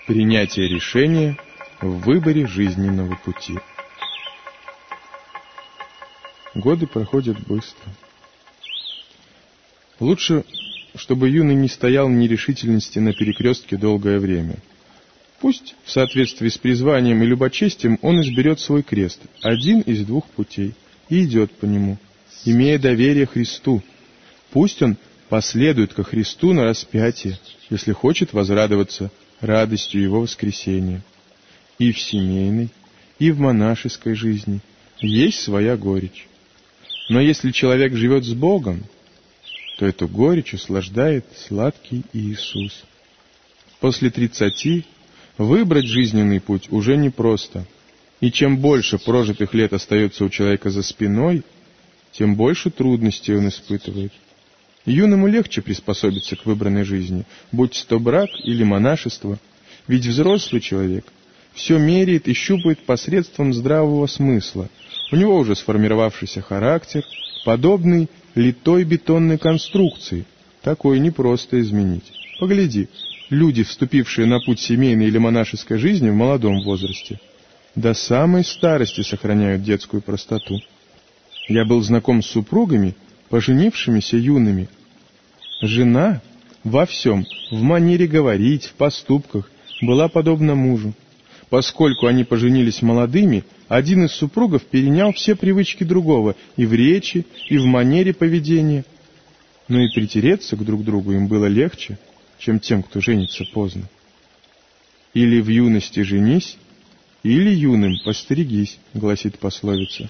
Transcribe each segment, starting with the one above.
Принятие решения в выборе жизненного пути. Годы проходят быстро. Лучше, чтобы юный не стоял в нерешительности на перекрестке долгое время. Пусть в соответствии с призванием и любочестием он изберет свой крест, один из двух путей, и идет по нему, имея доверие Христу. Пусть он последует ко Христу на распятие, если хочет возрадоваться радостью Его воскресения. И в семейной, и в монашеской жизни есть своя горечь. Но если человек живет с Богом, то эту горечь услаждает сладкий Иисус. После 30 выбрать жизненный путь уже непросто, и чем больше прожитых лет остается у человека за спиной, тем больше трудностей он испытывает. Юному легче приспособиться к выбранной жизни, будь то брак или монашество, ведь взрослый человек все меряет и щупает посредством здравого смысла. У него уже сформировавшийся характер, подобный литой бетонной конструкции. Такое непросто изменить. Погляди, люди, вступившие на путь семейной или монашеской жизни в молодом возрасте, до самой старости сохраняют детскую простоту. Я был знаком с супругами, поженившимися юными. Жена во всем, в манере говорить, в поступках, была подобна мужу. Поскольку они поженились молодыми, один из супругов перенял все привычки другого и в речи, и в манере поведения. Но и притереться к друг другу им было легче, чем тем, кто женится поздно. «Или в юности женись, или юным постерегись», гласит пословица.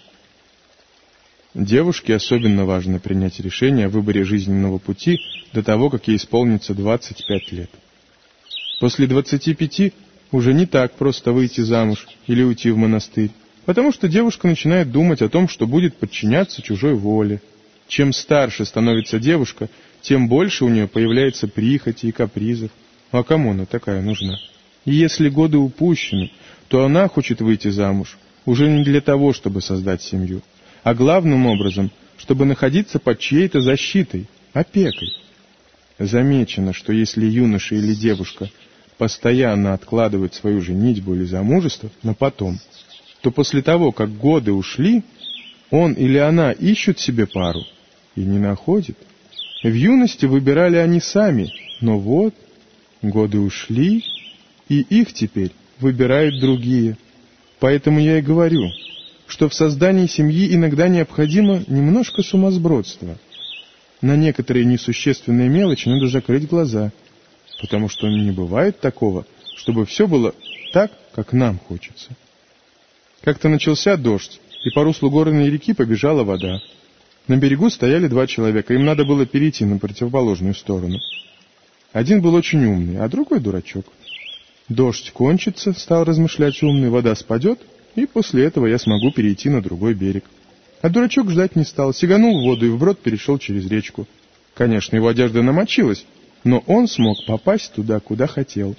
Девушке особенно важно принять решение о выборе жизненного пути до того, как ей исполнится 25 лет. После 25 уже не так просто выйти замуж или уйти в монастырь, потому что девушка начинает думать о том, что будет подчиняться чужой воле. Чем старше становится девушка, тем больше у нее появляется прихоти и капризов. А кому она такая нужна? И если годы упущены, то она хочет выйти замуж уже не для того, чтобы создать семью, а главным образом, чтобы находиться под чьей-то защитой, опекой. Замечено, что если юноша или девушка постоянно откладывает свою женитьбу или замужество на потом, то после того, как годы ушли, он или она ищут себе пару и не находит. В юности выбирали они сами, но вот годы ушли, и их теперь выбирают другие. Поэтому я и говорю, что в создании семьи иногда необходимо немножко сумасбродства. На некоторые несущественные мелочи надо закрыть глаза, потому что не бывает такого, чтобы все было так, как нам хочется. Как-то начался дождь, и по руслу горной реки побежала вода. На берегу стояли 2 человека, им надо было перейти на противоположную сторону. Один был очень умный, а другой дурачок. Дождь кончится, стал размышлять умный, вода спадет, и после этого я смогу перейти на другой берег. А дурачок ждать не стал, сиганул в воду и вброд перешел через речку. Конечно, его одежда намочилась, но он смог попасть туда, куда хотел.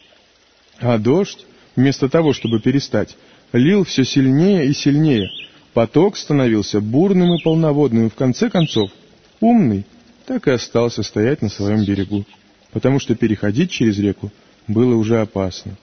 А дождь, вместо того, чтобы перестать, лил все сильнее и сильнее. Поток становился бурным и полноводным, и в конце концов умный так и остался стоять на своем берегу, потому что переходить через реку было уже опасно.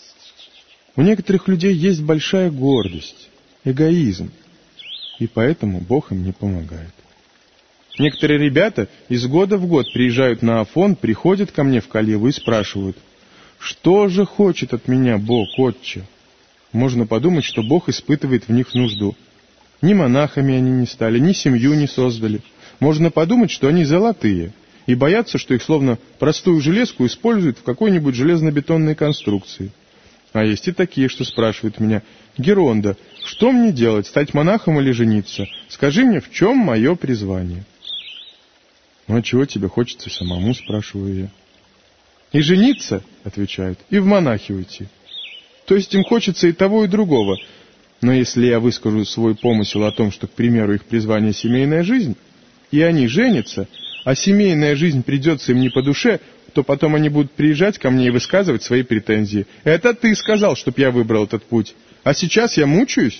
У некоторых людей есть большая гордость, эгоизм, и поэтому Бог им не помогает. Некоторые ребята из года в год приезжают на Афон, приходят ко мне в Калеву и спрашивают: «Что же хочет от меня Бог, Отче?» Можно подумать, что Бог испытывает в них нужду. Ни монахами они не стали, ни семью не создали. Можно подумать, что они золотые, и боятся, что их словно простую железку используют в какой-нибудь железно-бетонной конструкции. А есть и такие, что спрашивают меня: «Геронда, что мне делать, стать монахом или жениться? Скажи мне, в чем мое призвание?» «Ну, а чего тебе хочется самому?» — спрашиваю я. «И жениться, — отвечают, — и в монахи уйти. То есть им хочется и того, и другого. Но если я выскажу свой помысел о том, что, к примеру, их призвание — семейная жизнь, и они женятся, а семейная жизнь придется им не по душе, то потом они будут приезжать ко мне и высказывать свои претензии. Это ты сказал, чтоб я выбрал этот путь, а сейчас я мучаюсь?»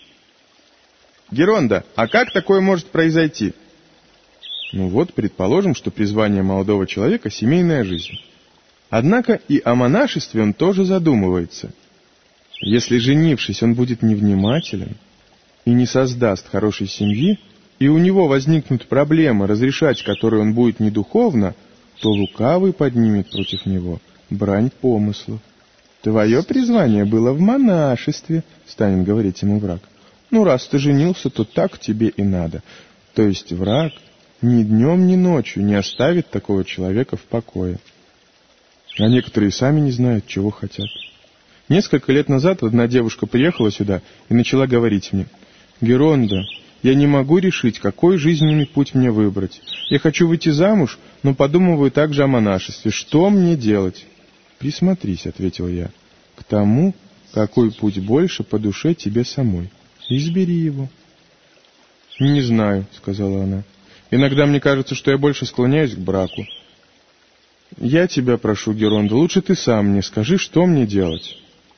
«Геронда, а как такое может произойти?» Ну вот, предположим, что призвание молодого человека — семейная жизнь. Однако и о монашестве он тоже задумывается. Если, женившись, он будет невнимателен и не создаст хорошей семьи, и у него возникнут проблемы, разрешать которые он будет не духовно, то лукавый поднимет против него брань помыслов. «Твое призвание было в монашестве», — станет говорить ему враг. «Ну, раз ты женился, то так тебе и надо». То есть враг ни днем, ни ночью не оставит такого человека в покое. А некоторые сами не знают, чего хотят. Несколько лет назад одна девушка приехала сюда и начала говорить мне: «Геронда, я не могу решить, какой жизненный путь мне выбрать. Я хочу выйти замуж, но подумываю также о монашестве. Что мне делать?» «Присмотрись», — ответил я, — «к тому, какой путь больше по душе тебе самой. Избери его». «Не знаю», — сказала она. «Иногда мне кажется, что я больше склоняюсь к браку. Я тебя прошу, Геронда, лучше ты сам мне скажи, что мне делать».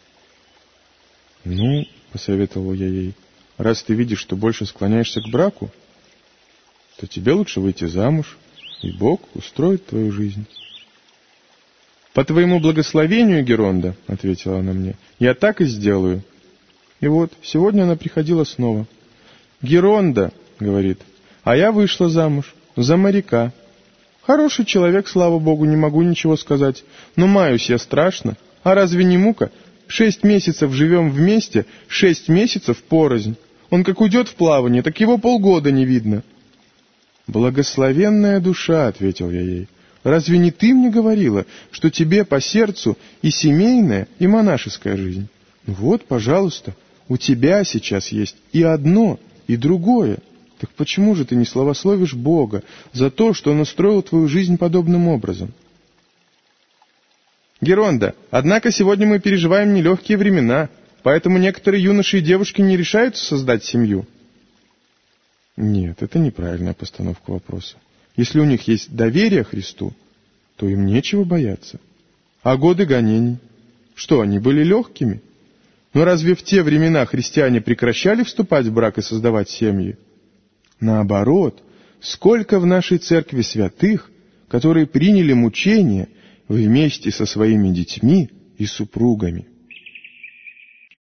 «Ну, — посоветовал я ей, — раз ты видишь, что больше склоняешься к браку, то тебе лучше выйти замуж, и Бог устроит твою жизнь». «По твоему благословению, Геронда, — ответила она мне, — я так и сделаю». И вот, сегодня она приходила снова. «Геронда, — говорит, — а я вышла замуж за моряка. Хороший человек, слава Богу, не могу ничего сказать, но маюсь я страшно. А разве не мука? 6 месяцев живем вместе, 6 месяцев порознь. Он как уйдет в плавание, так его полгода не видно». «Благословенная душа, — ответил я ей, — разве не ты мне говорила, что тебе по сердцу и семейная, и монашеская жизнь? Вот, пожалуйста, у тебя сейчас есть и одно, и другое. Так почему же ты не славословишь Бога за то, что Он устроил твою жизнь подобным образом?» «Геронда, однако сегодня мы переживаем нелегкие времена, поэтому некоторые юноши и девушки не решаются создать семью». Нет, это неправильная постановка вопроса. Если у них есть доверие Христу, то им нечего бояться. А годы гонений? Что, они были легкими? Но разве в те времена христиане прекращали вступать в брак и создавать семьи? Наоборот, сколько в нашей церкви святых, которые приняли мучения вместе со своими детьми и супругами.